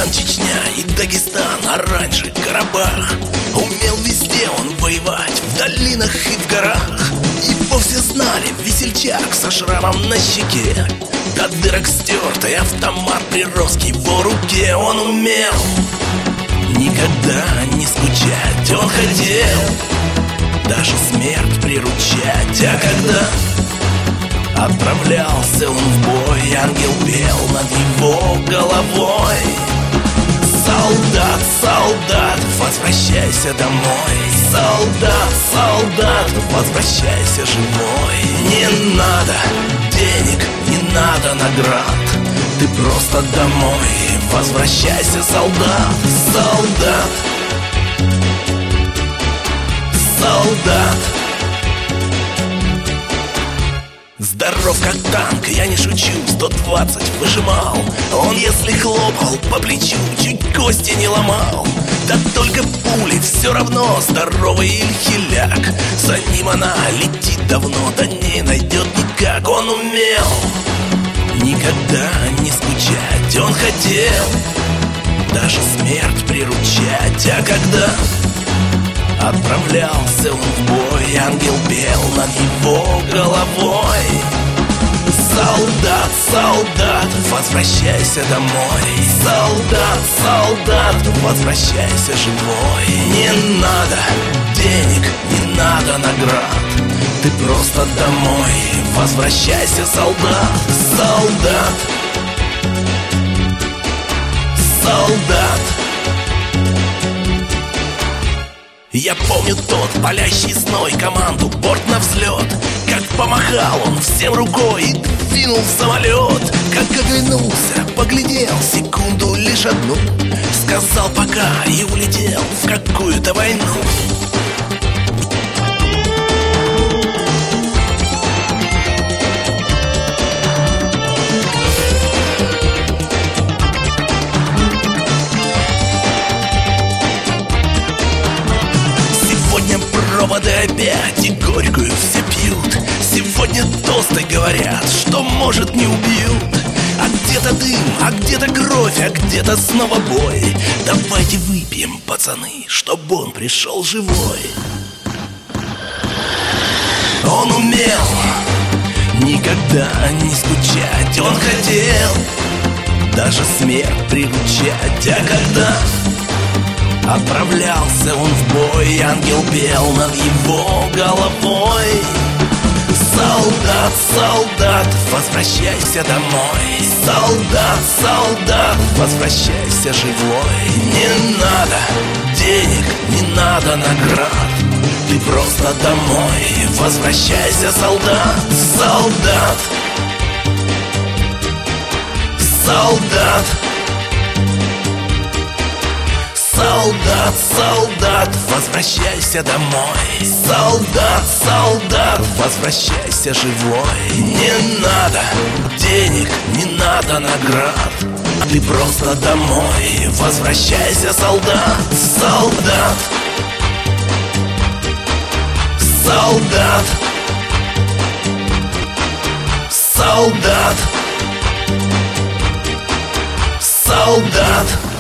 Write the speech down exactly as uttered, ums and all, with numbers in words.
Афганистан, Чечня и Дагестан, а раньше Карабах. Умел везде он воевать, в долинах и в горах. Его все знали, весельчак со шрамом на щеке. До дырок стертый автомат прирос к его руке. Он умел никогда не скучать, он хотел даже смерть приручать. А когда отправлялся он в бой, ангел пел над его головой: солдат, солдат, возвращайся домой. Солдат, солдат, возвращайся живой. Не надо денег, не надо наград, ты просто домой возвращайся, солдат. Солдат, солдат. Здоров как танк, я не шучу, сто двадцать выжимал. Он если хлопал по плечу, чуть кости не ломал. Да только пули все равно, здоровый или хиляк. За ним она летит давно, да не найдет никак. Он умел никогда не скучать, он хотел даже смерть приручать. А когда отправлялся он в бой, ангел пел над его головой: солдат, солдат, возвращайся домой. Солдат, солдат, возвращайся живой. Не надо денег, не надо наград, ты просто домой возвращайся, солдат. Солдат, солдат. Я помню тот палящий зной, команду борт на взлет. Как помахал он всем рукой и двинул в самолет. Как оглянулся, поглядел секунду лишь одну, сказал пока и улетел в какую-то войну. Проводы опять и горькую все пьют. Сегодня тосты говорят, что может не убьют. А где-то дым, а где-то кровь, а где-то снова бой. Давайте выпьем, пацаны, чтобы он пришел живой. Он умел никогда не скучать, он хотел даже смерть приручать. А когда отправлялся он в бой, ангел пел над его головой: солдат, солдат, возвращайся домой. Солдат, солдат, возвращайся живой. Не надо денег, не надо наград, ты просто домой возвращайся, солдат. Солдат, солдат. Солдат, солдат, возвращайся домой. Солдат, солдат, возвращайся живой. Не надо денег, не надо наград, ты просто домой возвращайся, солдат. Солдат, солдат, солдат, солдат.